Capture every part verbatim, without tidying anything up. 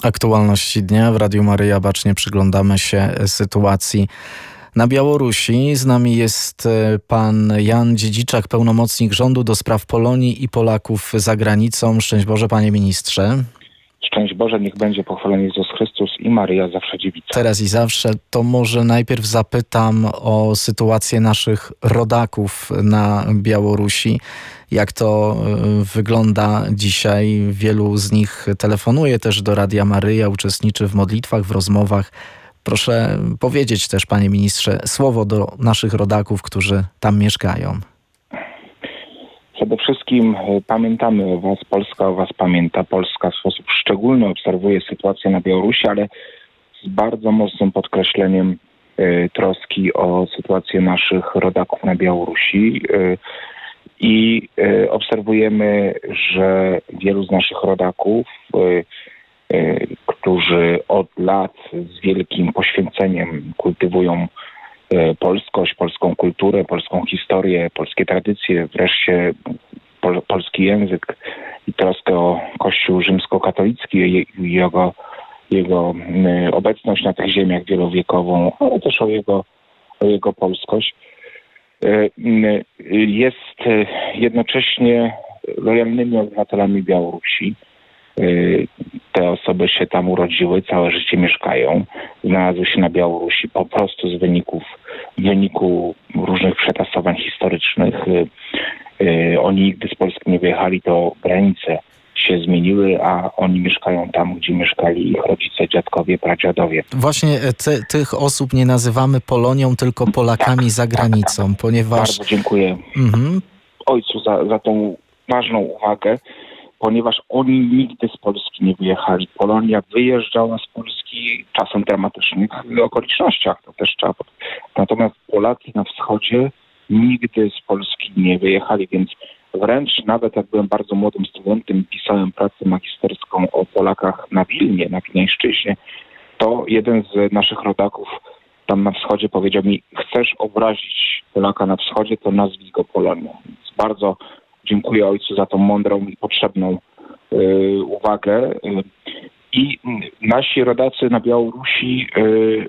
Aktualności dnia w Radiu Maryja bacznie przyglądamy się sytuacji na Białorusi. Z nami jest pan Jan Dziedziczak, pełnomocnik rządu do spraw Polonii i Polaków za granicą. Szczęść Boże, panie ministrze. Szczęść Boże, niech będzie pochwalony Jezus Chrystus i Maryja zawsze dziewica. Teraz i zawsze. To może najpierw zapytam o sytuację naszych rodaków na Białorusi. Jak to wygląda dzisiaj? Wielu z nich telefonuje też do Radia Maryja, uczestniczy w modlitwach, w rozmowach. Proszę powiedzieć też, panie ministrze, słowo do naszych rodaków, którzy tam mieszkają. Przede wszystkim pamiętamy o was, Polska o was pamięta. Polska w sposób szczególny obserwuje sytuację na Białorusi, ale z bardzo mocnym podkreśleniem y, troski o sytuację naszych rodaków na Białorusi. Y, I y, obserwujemy, że wielu z naszych rodaków, y, y, którzy od lat z wielkim poświęceniem kultywują y, polskość, polską kulturę, polską historię, polskie tradycje, wreszcie pol, polski język i troskę o Kościół rzymskokatolicki i jego, jego y, obecność na tych ziemiach wielowiekową, ale też o jego, o jego polskość, jest jednocześnie lojalnymi obywatelami Białorusi. Te osoby się tam urodziły, całe życie mieszkają, znalazły się na Białorusi po prostu z wyników, w wyniku różnych przetasowań historycznych. Oni nigdy z Polski nie wyjechali, to granice się zmieniły, a oni mieszkają tam, gdzie mieszkali ich rodzice, dziadkowie, pradziadowie. Właśnie ty, tych osób nie nazywamy Polonią, tylko Polakami tak, za granicą, tak, ponieważ... Bardzo dziękuję mhm. ojcu za, za tą ważną uwagę, ponieważ oni nigdy z Polski nie wyjechali. Polonia wyjeżdżała z Polski czasem w dramatycznych okolicznościach, to też trzeba... Natomiast Polacy na wschodzie nigdy z Polski nie wyjechali, więc wręcz nawet jak byłem bardzo młodym studentem, pisałem pracę magisterską o Polakach na Wilnie, na Gnieźnieńszczyźnie, to jeden z naszych rodaków tam na wschodzie powiedział mi: chcesz obrazić Polaka na wschodzie, to nazwij go Polonią. Więc bardzo dziękuję ojcu za tą mądrą i potrzebną y, uwagę. I nasi rodacy na Białorusi y, y,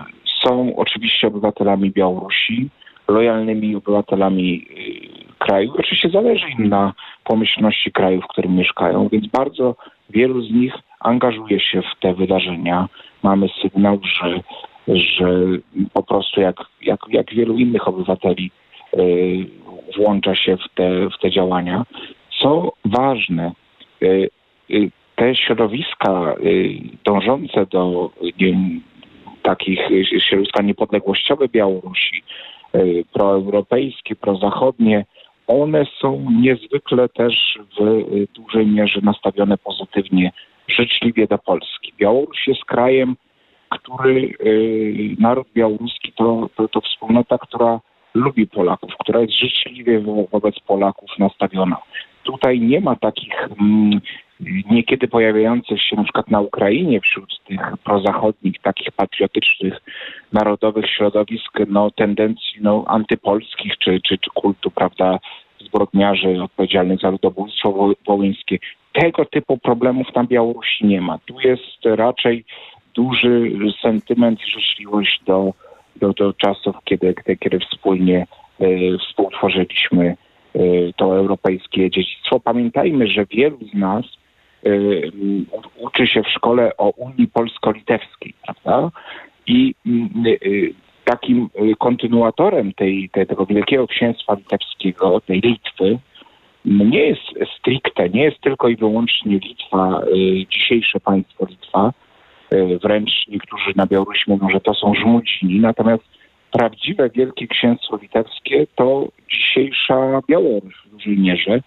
są oczywiście obywatelami Białorusi, lojalnymi obywatelami y, kraju. Oczywiście zależy im na pomyślności kraju, w którym mieszkają, więc bardzo wielu z nich angażuje się w te wydarzenia. Mamy sygnał, że, że po prostu jak, jak, jak wielu innych obywateli y, włącza się w te, w te działania. Co ważne, y, y, te środowiska y, dążące do y, takich środowiska niepodległościowe Białorusi, y, proeuropejskie, prozachodnie, one są niezwykle też w dużej mierze nastawione pozytywnie, życzliwie do Polski. Białoruś jest krajem, który, yy, naród białoruski to, to, to wspólnota, która lubi Polaków, która jest życzliwie wo- wobec Polaków nastawiona. Tutaj nie ma takich mm, niekiedy pojawiających się na przykład na Ukrainie wśród tych prozachodnich, takich patriotycznych, narodowych środowisk, no tendencji no, antypolskich czy, czy, czy kultu, prawda, zbrodniarzy odpowiedzialnych za ludobójstwo wo- wołyńskie. Tego typu problemów na Białorusi nie ma. Tu jest raczej duży sentyment i życzliwość do, do, do czasów, kiedy, kiedy, kiedy wspólnie y, współtworzyliśmy y, to europejskie dziedzictwo. Pamiętajmy, że wielu z nas y, uczy się w szkole o Unii Polsko-Litewskiej, prawda? I y, y, takim kontynuatorem tej, tej, tego Wielkiego Księstwa Litewskiego, tej Litwy, nie jest stricte, nie jest tylko i wyłącznie Litwa, y, dzisiejsze państwo Litwa. Y, wręcz niektórzy na Białorusi mówią, że to są Żmudzini. Natomiast prawdziwe Wielkie Księstwo Litewskie to dzisiejsza Białoruś w dużej mierze.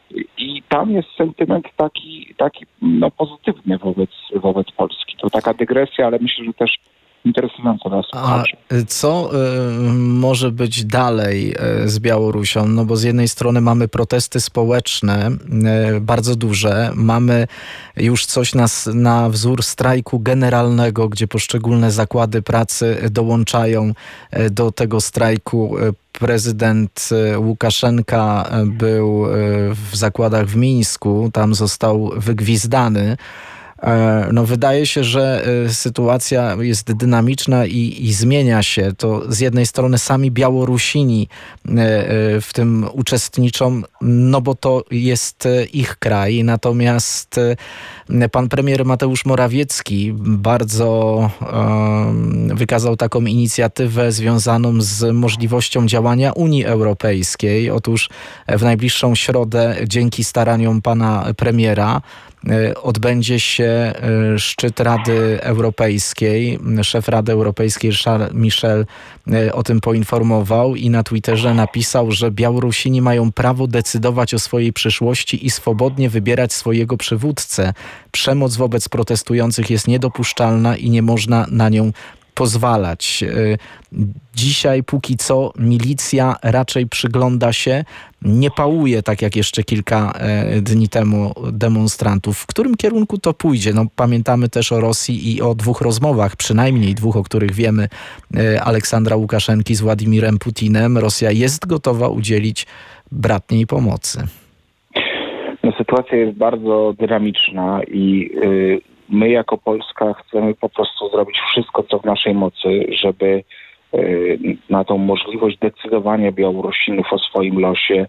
I tam jest sentyment taki, taki no, pozytywny wobec, wobec Polski. To taka dygresja, ale myślę, że też interesująca dla słuchaczy. A co y, może być dalej y, z Białorusią? No bo z jednej strony mamy protesty społeczne y, bardzo duże, mamy już coś na, na wzór strajku generalnego, gdzie poszczególne zakłady pracy dołączają y, do tego strajku. Prezydent Łukaszenka był w zakładach w Mińsku, tam został wygwizdany. No, wydaje się, że sytuacja jest dynamiczna i, i zmienia się. To z jednej strony sami Białorusini w tym uczestniczą, no bo to jest ich kraj. Natomiast pan premier Mateusz Morawiecki bardzo um, wykazał taką inicjatywę związaną z możliwością działania Unii Europejskiej. Otóż w najbliższą środę, dzięki staraniom pana premiera, odbędzie się szczyt Rady Europejskiej. Szef Rady Europejskiej Charles Michel o tym poinformował i na Twitterze napisał, że Białorusini mają prawo decydować o swojej przyszłości i swobodnie wybierać swojego przywódcę. Przemoc wobec protestujących jest niedopuszczalna i nie można na nią pozwalać. Dzisiaj póki co milicja raczej przygląda się, nie pałuje tak jak jeszcze kilka dni temu demonstrantów. W którym kierunku to pójdzie? No, pamiętamy też o Rosji i o dwóch rozmowach, przynajmniej dwóch, o których wiemy, Aleksandra Łukaszenki z Władimirem Putinem. Rosja jest gotowa udzielić bratniej pomocy. No, sytuacja jest bardzo dynamiczna i yy... my jako Polska chcemy po prostu zrobić wszystko, co w naszej mocy, żeby na tą możliwość decydowania Białorusinów o swoim losie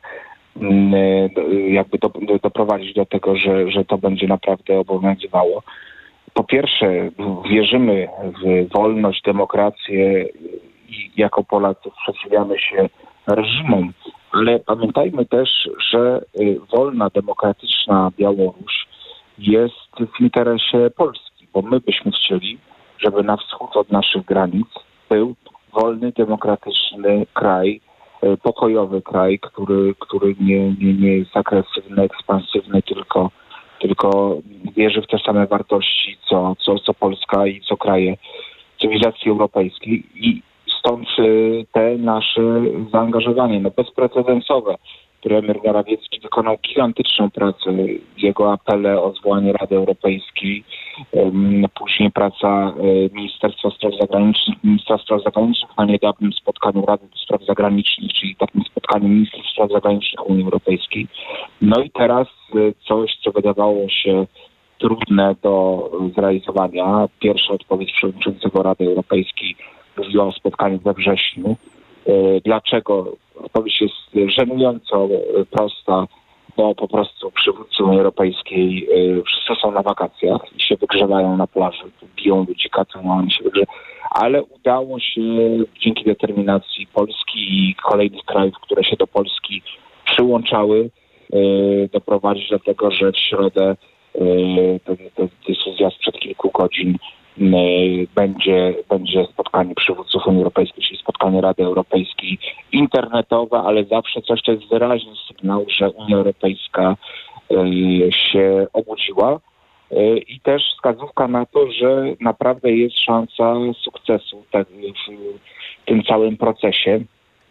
jakby do, doprowadzić do tego, że, że to będzie naprawdę obowiązywało. Po pierwsze, wierzymy w wolność, demokrację i jako Polacy sprzeciwiamy się reżimom, ale pamiętajmy też, że wolna, demokratyczna Białoruś jest w interesie Polski, bo my byśmy chcieli, żeby na wschód od naszych granic był wolny, demokratyczny kraj, pokojowy kraj, który, który nie, nie, nie jest agresywny, ekspansywny, tylko, tylko wierzy w te same wartości, co, co, co Polska i co kraje cywilizacji europejskiej. I stąd te nasze zaangażowanie, no bezprecedensowe. Premier Morawiecki wykonał gigantyczną pracę. Jego apele o zwołanie Rady Europejskiej, później praca Ministerstwa Spraw Zagranicznych, Ministra Spraw Zagranicznych na niedawnym spotkaniu Rady do Spraw Zagranicznych, czyli takim spotkaniu Ministrów Spraw Zagranicznych Unii Europejskiej. No i teraz coś, co wydawało się trudne do zrealizowania. Pierwsza odpowiedź przewodniczącego Rady Europejskiej mówiła o spotkaniu we wrześniu. Dlaczego? Odpowiedź jest żenująco prosta, bo po prostu przywódcy Unii Europejskiej wszyscy są na wakacjach i się wygrzewają na plaży, biją ludzi kacą, a oni się wygrzewają. Ale udało się dzięki determinacji Polski i kolejnych krajów, które się do Polski przyłączały, doprowadzić do tego, że w środę to, to decyzja sprzed kilku godzin będzie, będzie spotkanie przywódców Unii Europejskiej, czyli spotkanie Rady Europejskiej internetowe, ale zawsze coś, to jest wyraźny sygnał, że Unia Europejska się obudziła i też wskazówka na to, że naprawdę jest szansa sukcesu tak, w tym całym procesie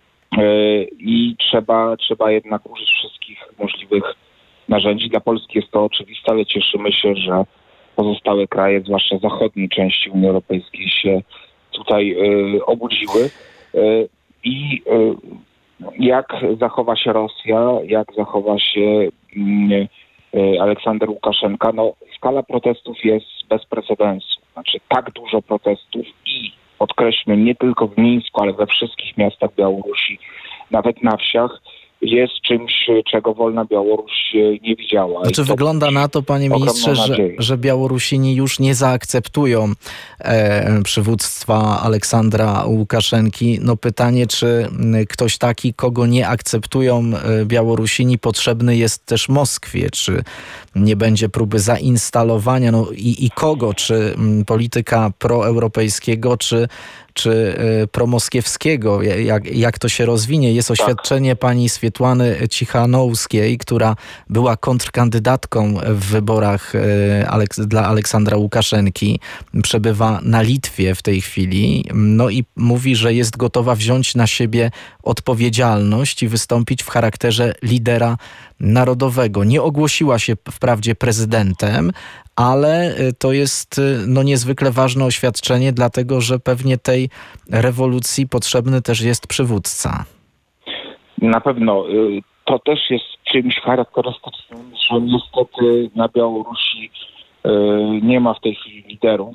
i trzeba, trzeba jednak użyć wszystkich możliwych narzędzi. Dla Polski jest to oczywiste, ale cieszymy się, że pozostałe kraje, zwłaszcza zachodniej części Unii Europejskiej, się tutaj y, obudziły. Y, I y, jak zachowa się Rosja, jak zachowa się y, y, Aleksander Łukaszenka, no skala protestów jest bez precedensu. Znaczy tak dużo protestów i podkreślmy, nie tylko w Mińsku, ale we wszystkich miastach Białorusi, nawet na wsiach, jest czymś, czego wolna Białoruś nie widziała. Znaczy wygląda na to, panie ministrze, że, że Białorusini już nie zaakceptują e, przywództwa Aleksandra Łukaszenki. No pytanie, czy ktoś taki, kogo nie akceptują Białorusini, potrzebny jest też Moskwie? Czy nie będzie próby zainstalowania, no i, i kogo? Czy polityka proeuropejskiego, czy czy y, promoskiewskiego, jak, jak to się rozwinie. Jest oświadczenie tak. pani Swietłany Cichanouskiej, która była kontrkandydatką w wyborach y, Aleks- dla Aleksandra Łukaszenki. Przebywa na Litwie w tej chwili. No i mówi, że jest gotowa wziąć na siebie odpowiedzialność i wystąpić w charakterze lidera narodowego. Nie ogłosiła się wprawdzie prezydentem, ale to jest no, niezwykle ważne oświadczenie, dlatego że pewnie tej rewolucji potrzebny też jest przywódca. Na pewno. To też jest czymś charakterystycznym, że niestety na Białorusi Nie ma w tej chwili liderów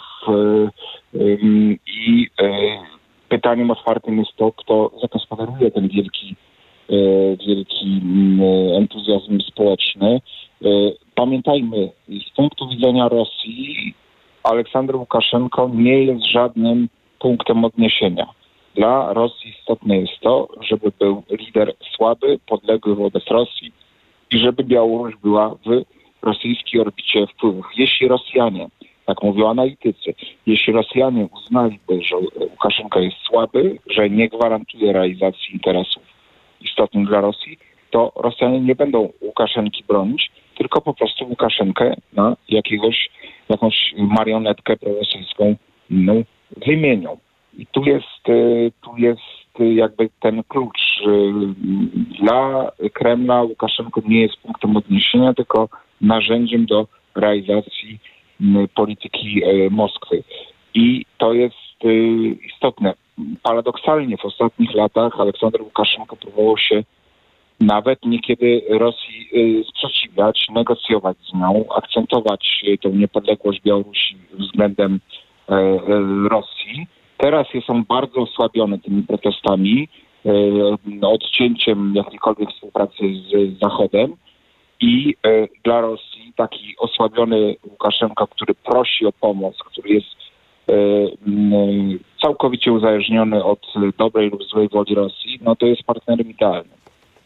i pytaniem otwartym jest to, kto zagospodaruje ten wielki, wielki entuzjazm społeczny. Pamiętajmy, z punktu widzenia Rosji Aleksander Łukaszenko nie jest żadnym punktem odniesienia. Dla Rosji istotne jest to, żeby był lider słaby, podległy wobec Rosji i żeby Białoruś była w rosyjskiej orbicie wpływów. Jeśli Rosjanie, tak mówią analitycy, jeśli Rosjanie uznaliby, że Łukaszenka jest słaby, że nie gwarantuje realizacji interesów istotnych dla Rosji, to Rosjanie nie będą Łukaszenki bronić, tylko po prostu Łukaszenkę na jakiegoś, jakąś marionetkę prorosyjską no, wymienią. I tu jest, tu jest jakby ten klucz. Dla Kremla Łukaszenko nie jest punktem odniesienia, tylko narzędziem do realizacji polityki Moskwy. I to jest istotne. Paradoksalnie w ostatnich latach Aleksander Łukaszenko próbował się nawet niekiedy Rosji sprzeciwiać, negocjować z nią, akcentować tę niepodległość Białorusi względem Rosji. Teraz są bardzo osłabione tymi protestami, odcięciem jakiejkolwiek współpracy z Zachodem i dla Rosji taki osłabiony Łukaszenka, który prosi o pomoc, który jest całkowicie uzależniony od dobrej lub złej woli Rosji, no to jest partnerem idealnym.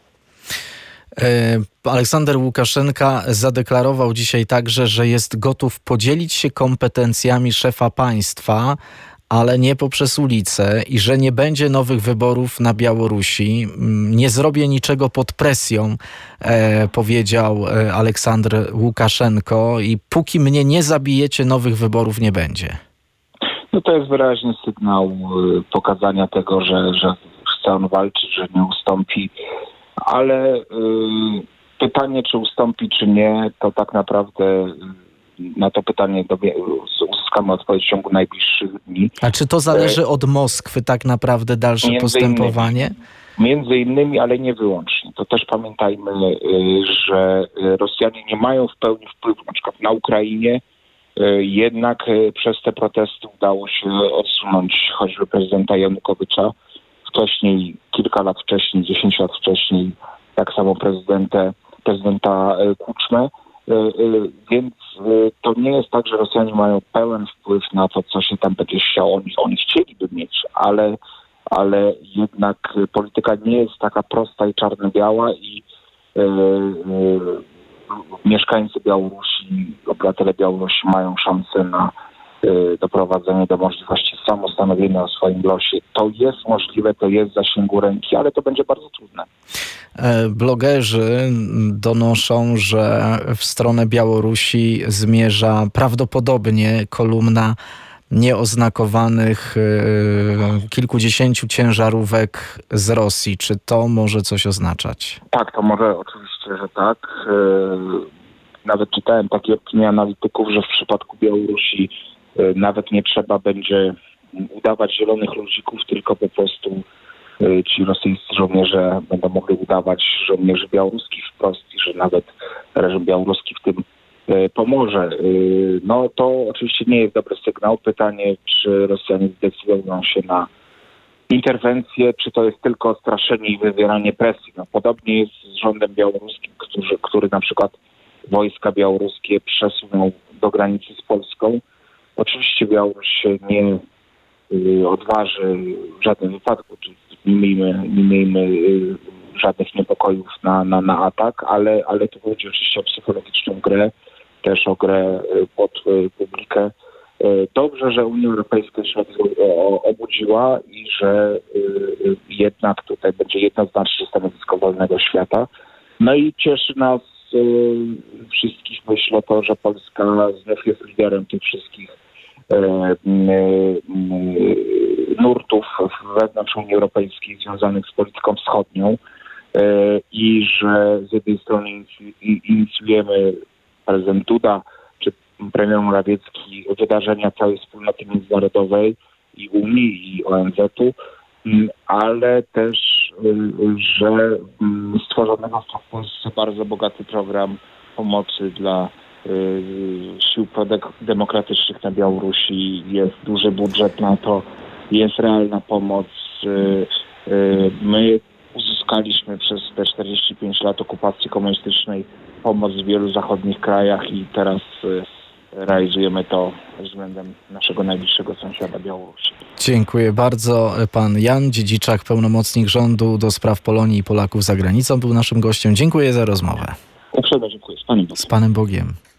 Aleksander Łukaszenka zadeklarował dzisiaj także, że jest gotów podzielić się kompetencjami szefa państwa, ale nie poprzez ulicę i że nie będzie nowych wyborów na Białorusi. Nie zrobię niczego pod presją, e, powiedział Aleksander Łukaszenko i póki mnie nie zabijecie, nowych wyborów nie będzie. No to jest wyraźny sygnał pokazania tego, że, że chce on walczyć, że nie ustąpi, ale y, pytanie, czy ustąpi, czy nie, to tak naprawdę na to pytanie uzyskamy odpowiedź w ciągu najbliższych dni. A czy to zależy od Moskwy tak naprawdę dalsze między postępowanie? Innymi, między innymi, ale nie wyłącznie. To też pamiętajmy, że Rosjanie nie mają w pełni wpływu, na przykład na Ukrainie, jednak przez te protesty udało się odsunąć choćby prezydenta Janukowycza. Wcześniej, kilka lat wcześniej, dziesięć lat wcześniej, tak samo prezydenta, prezydenta Kuczmę. Więc to nie jest tak, że Rosjanie mają pełen wpływ na to, co się tam będzie chciało. Oni, oni chcieliby mieć, ale, ale jednak polityka nie jest taka prosta i czarno-biała i yy, yy, mieszkańcy Białorusi, obywatele Białorusi mają szansę na yy, doprowadzenie do możliwości samostanowienia o swoim losie. To jest możliwe, to jest w zasięgu ręki, ale to będzie bardzo trudne. Blogerzy donoszą, że w stronę Białorusi zmierza prawdopodobnie kolumna nieoznakowanych kilkudziesięciu ciężarówek z Rosji. Czy to może coś oznaczać? Tak, to może oczywiście, że tak. Nawet czytałem takie opinie analityków, że w przypadku Białorusi nawet nie trzeba będzie udawać zielonych ludzików, tylko po prostu ci rosyjscy żołnierze będą mogli udawać żołnierzy białoruskich wprost i że nawet reżim białoruski w tym pomoże. No to oczywiście nie jest dobry sygnał. Pytanie, czy Rosjanie zdecydują się na interwencję, czy to jest tylko straszenie i wywieranie presji. No, podobnie jest z rządem białoruskim, który, który na przykład wojska białoruskie przesunął do granicy z Polską. Oczywiście Białoruś się nie odważy w żadnym wypadku, czy nie miejmy, nie miejmy żadnych niepokojów na, na, na atak, ale, ale tu chodzi oczywiście o psychologiczną grę, też o grę pod publikę. Dobrze, że Unia Europejska się obudziła i że jednak tutaj będzie jednoznaczne stanowisko wolnego świata. No i cieszy nas wszystkich, myślę, to, że Polska znów jest liderem tych wszystkich nurtów wewnątrz Unii Europejskiej związanych z polityką wschodnią i że z jednej strony inicjujemy prezydent Duda czy premier Morawiecki wydarzenia całej wspólnoty międzynarodowej i Unii i O N Z-u, ale też, że stworzono w Polsce bardzo bogaty program pomocy dla sił demokratycznych na Białorusi, jest duży budżet na to, jest realna pomoc. My uzyskaliśmy przez te czterdzieści pięć lat okupacji komunistycznej pomoc w wielu zachodnich krajach i teraz realizujemy to względem naszego najbliższego sąsiada Białorusi. Dziękuję bardzo. Pan Jan Dziedziczak, pełnomocnik rządu do spraw Polonii i Polaków za granicą, był naszym gościem. Dziękuję za rozmowę. Uprzejmie dziękuję. Z Panem Bogiem. Z Panem Bogiem.